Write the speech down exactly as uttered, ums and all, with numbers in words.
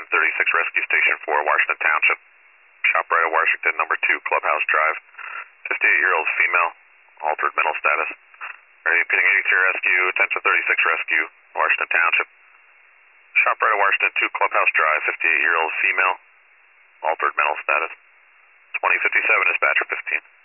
thirty-six Rescue Station four, Washington Township. ShopRite of Washington, number two, Clubhouse Drive. fifty-eight-year-old female, altered mental status. Ready, continuing to your rescue, attention thirty-six Rescue, Washington Township. ShopRite of Washington two, Clubhouse Drive, fifty-eight-year-old female, altered mental status. twenty fifty-seven, dispatcher fifteen.